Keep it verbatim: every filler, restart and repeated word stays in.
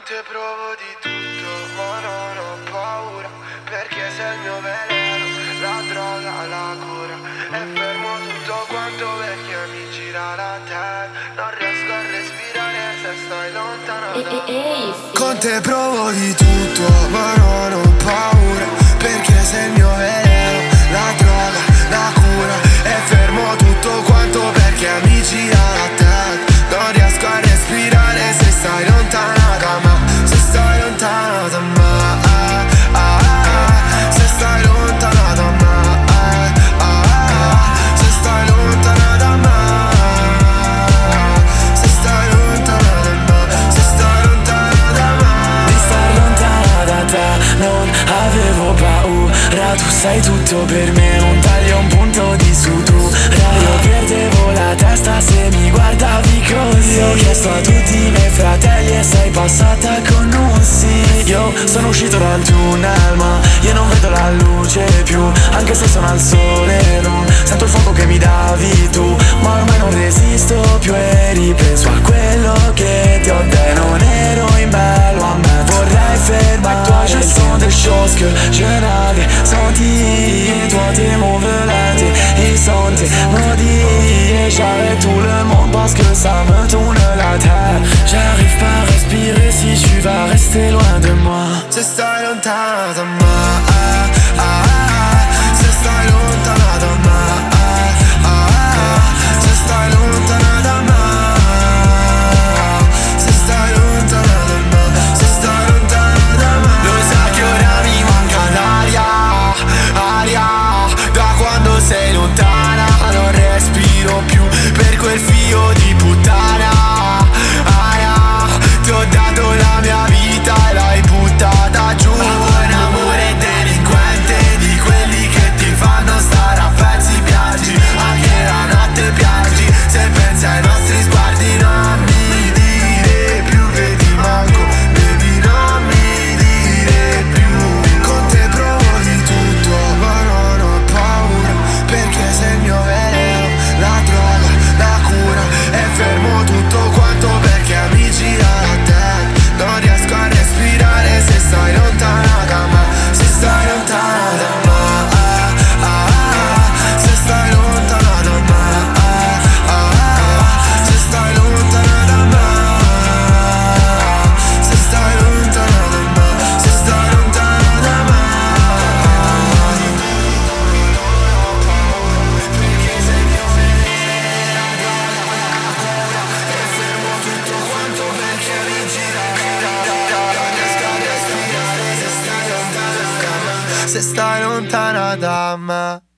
te provo di tutto, ma non ho paura, perché sei il mio veleno, la droga, la cura. E fermo tutto quanto perché mi gira la testa, non riesco a respirare se stai lontana da me. Con te provo di tutto, ma non ho paura, perché sei il mio veleno, la droga, la cura. E fermo tutto quanto perché mi gira la testa, non riesco a respirare se stai lontana da me. Se stai lontana da me, ah, ah, ah. Se stai lontana da me, ah, ah. Se stai lontana da me, se stai lontana da me, se stai lontana da me. Di star lontana da te non avevo paura, tu sei tutto per me, non taglio un punto di sutura. Io perdevo la testa se mi guardavi così. Ho chiesto a tutti i miei fratelli e sei passata con un sì. Io sono uscito dal tunnel ma io non vedo la luce più, anche se sono al sole non sento il fuoco che mi davi tu. Ma ormai non resisto più e ripenso a quello che ti ho detto. Non ero in bello a me, vorrei fermare il son des choses que je n'avais senti. Et toi t'es mon volonté, ils sont tes maudits. Et j'arrête tout le monde parce que ça me tourne la tête. J'arrive pas à respirer si tu vas rester loin de moi. Se stai lontana da me, ah, ah, ah. Se stai lontana da me, ah, ah, ah. Se stai lontana da me, se stai lontana da me, se stai lontana da me. Lo sai che ora mi manca l'aria, aria. Da quando sei lontana non respiro più per quel figlio di puttana, aia. Ti ho dato la mia vita e l'hai buttata giù. Un amore delinquente, di quelli che ti fanno stare a pezzi, piangi, anche la notte piangi. Se pensi ai nostri sguardi non mi dire più che ti manco, baby, non mi dire più. Con te provo di tutto, ma non ho paura, perché sei il mio veleno, la droga, la cura. E fermo tutto quanto perché mi gira la testa, non riesco a respirare se stai lontana da me. Se stai lontana da me, ah, ah, ah. Se stai lontana da me, ah, ah, ah. Se stai lontana da me, se stai lontana da me, se stai lontana da me. Perché sei il mio veleno, la droga, la cura. E fermo tutto quanto perché mi gira la testa, non riesco a respirare se stai lontana da me. Se stai lontana da me.